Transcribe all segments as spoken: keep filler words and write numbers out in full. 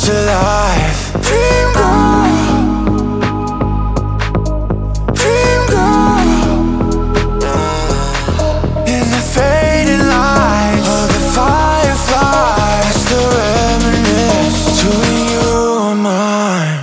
to life. Dream girl, dream girl. In the fading light of the firefly, I still reminisce to when you were mine.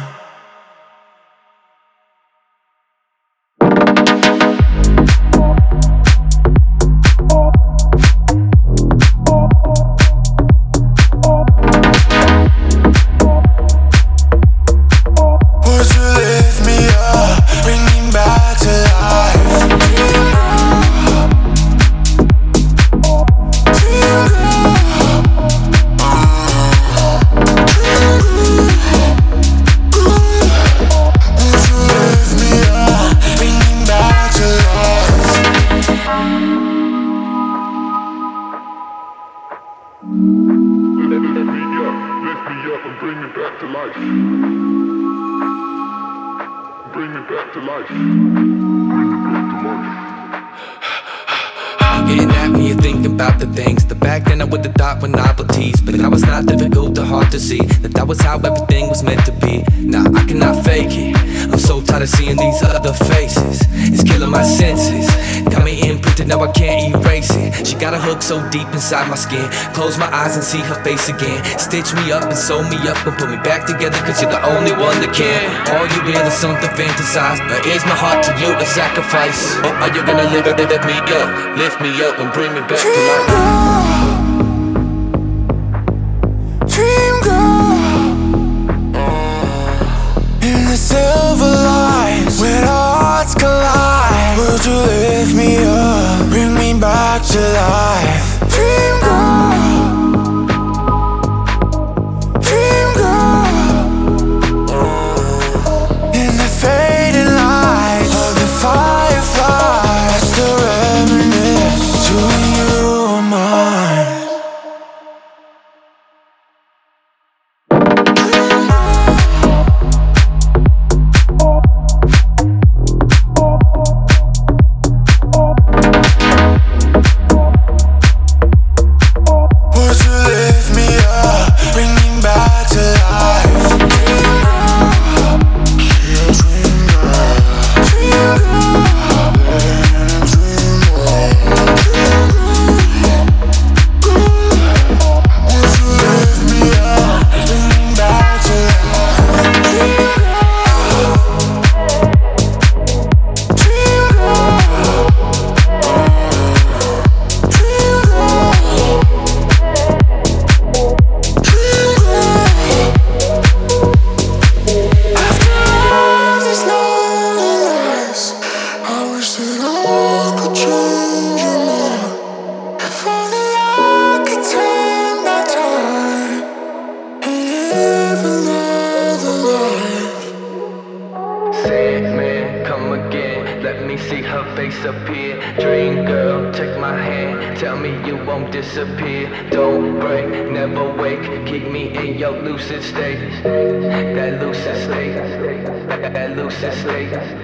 Bring me back to life. Bring me back to life. Bring me back to life. I'm getting at me and thinking about the things that back then I would've thought were novelties, but now it's not difficult or hard to see that that was how everything was meant to be. Now I cannot fake it. I'm so tired of seeing these other faces. It's killing my senses. Got me imprinted, now I can't erase it. She got a hook so deep inside my skin. Close my eyes and see her face again. Stitch me up and sew me up and put me back together, cause you're the only one that can. All you real is something fantasized, but is my heart to you a sacrifice? Or are you gonna live, lift me up, lift me up and bring me back to life? Dream girl, in the silver lights, when our hearts collide, would you lift me up, bring me back to life? Dream girl, dream girl, in the fading light of the firefly, I still reminisce to when you were mine. Let me see her face appear. Dream girl, take my hand. Tell me you won't disappear. Don't break, never wake. Keep me in your lucid state. That lucid state. That lucid state.